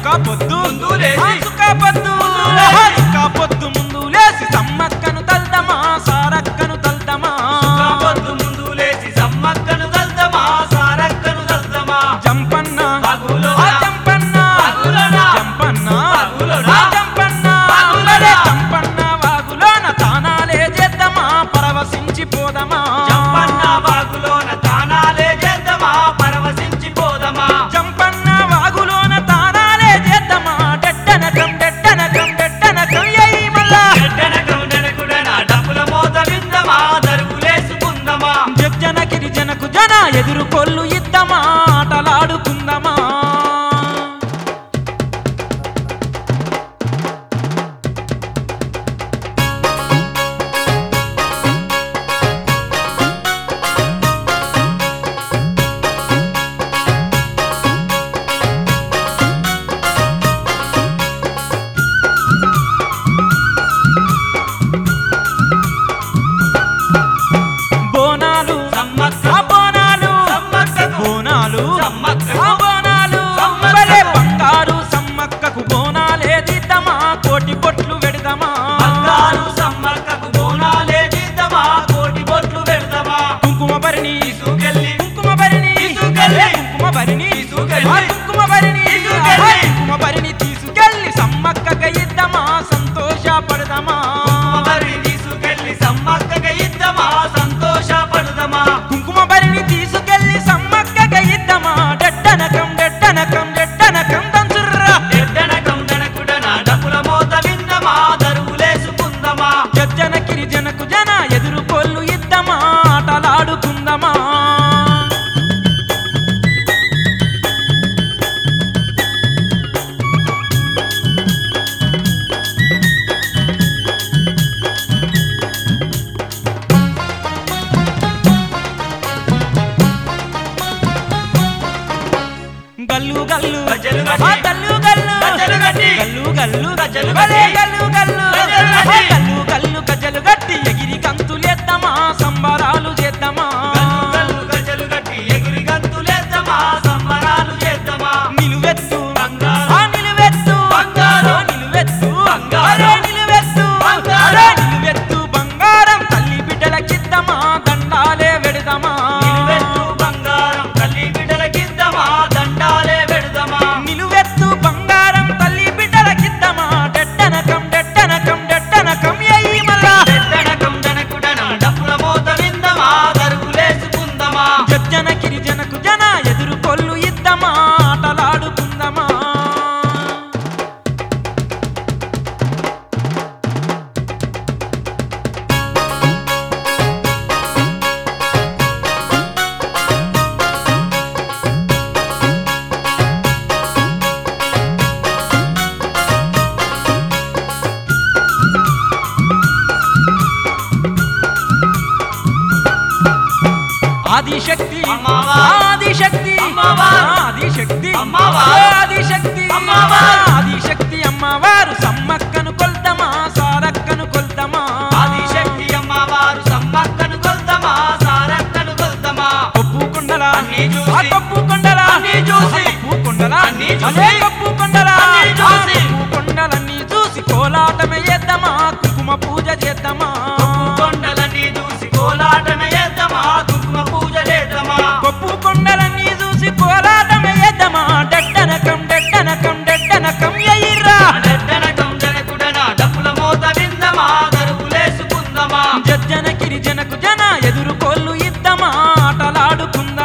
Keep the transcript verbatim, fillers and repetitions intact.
పొద్దు ముందు లేసి సుక్క పొద్దు సుక్క పొద్దు ముందు లేసి సమ్మక్కను తల్దమా సారక్కను తల్దమా సుక్క పొద్దు ముందు లేసి సమ్మక్కను తల్దమా సారక్కను తల్దమా జంపన్న బాగులో జంపన్న బాగులోన జంపన్న బాగులోన జంపన్న బాగులోన జంపన్న బాగులోన తానాలే చేద్దామా పరవశించి పోదమా జంపన్న బాగులోన తానాలే చేద్దామా పరవశించి పోదమా జంపన్న బాగులోన తానాలే చేద్దామా డెట్టనకం డెట్టనకం డెట్టనకం యై మల్లా డెట్టనకం డెనకుడన డప్పుల మోత విందమా దరువులేసుకుందమా జన గిరిజనకు జన ఎదురు కొల్లు ఇద్దమా ఆటలాడుకుందమా బోనాలు సమ్మక్క బోనాలు సమ్మక్క బోనాలు సమ్మక్క బోనాలు బలే బంగారు సమ్మక్కకు బోనాలే దిద్దమా కోటి బొట్లు వెడదమా బంగారు సమ్మక్కకు బోనాలే దిద్దమా కోటి బొట్లు వెడదమా కుంకుమ భరిణి తీసుకెళ్ళి కుంకుమ భరిణి తీసుకెళ్ళి కుంకుమ భరిణి తీసుకెళ్ళి కుంకుమ భరిణి కుంకుమ భరిణి తీసుకెళ్ళి సమ్మక్కకు ఇద్దమా సంతోషపడదమా కుంకుమ భరిణి తీసుకెళ్ళి సమ్మక్కకు ఇద్దమా సంతోషపడదమా కుంకుమ భరిణి తీసుకెళ్ళి సమ్మక్కకు ఇద్దమా డెట్టనకం డెట్టనకం డెట్టనకం దంచుర్రా డెట్టనకం డనకుడన డప్పుల మోత విందమా దరువులేసుకుందమా జన గిరిజనకు జన ఎదురు కొల్లు ఇద్దమా ఆటలాడుకుందమా గల్లు గల్లు గజ్జలు గట్టి గల్లు గల్లు గజ్జలు గట్టి గల్లు గల్లు గజ్జలు గట్టి గల్లు గల్లు గల్లు గల్లు గజ్జలు గట్టి ఎగిరి గంతులేద్దామా సంబరాలు చేద్దామా గల్లు గజ్జలు గట్టి ఎగిరి గంతులేద్దామా సంబరాలు చేద్దామా నిలువెత్తు బంగారు ఆ నిలువెత్తు బంగారు నిలువెత్తు బంగారు నిలువెత్తు బంగారు నిలువెత్తు బంగారం తల్లి బిడ్డలకిద్దామా దండాలే వెడదామా నిలువెత్తు బంగారం తల్లి బిడ్డలకిద్దామా దండాలే వెడదామా నిలువెత్తు బంగారం తల్లి బిడ్డలకిద్దామా డెట్టనకం డెట్టనకం డెట్టనకం యై మల్లా డెట్టనకం డనకుడన డప్పుల మోత విందమా దరువులేసుకుందమా జన గిరిజనకు జన ఎదురు కొల్లు ఇద్దమా ఆటలాడుకుందమా ఆదిశక్తి ఆదిశక్తి ఆదిశక్తి ఆదిశక్తి ఆదిశక్తి అమ్మవారు సమ్మక్కను కొల్దమా సారక్కను కొల్దమా ఆదిశక్తి అమ్మవారు సమ్మక్కను కొల్దమా సారక్కను కొల్దమా కొప్పు కొండల అన్ని చూసి కొప్పు కొండల అన్ని చూసి కొప్పు కొండల అన్ని చూసి కొప్పు కొండల అన్ని చూసి కొప్పు కొండలన్నీ చూసి కోలాటమే చేద్దామా కుంకుమ పూజ చేద్దామా కొప్పు కొండలన్నీ చూసి కోలాటమే చేద్దామా కుంకుమ పూజ చేద్దామా కొప్పు కొండలన్నీ చూసి కోలాటమే చేద్దామా డెట్టనకం డెట్టనకం డెట్టనకం యైర్రా డెట్టనకం డనకుడన డప్పుల మోత విందమా దరువులేసుకుందమా జన గిరిజనకు జన ఎదురు కొల్లు ఇద్దమా ఆటలాడుకుందమా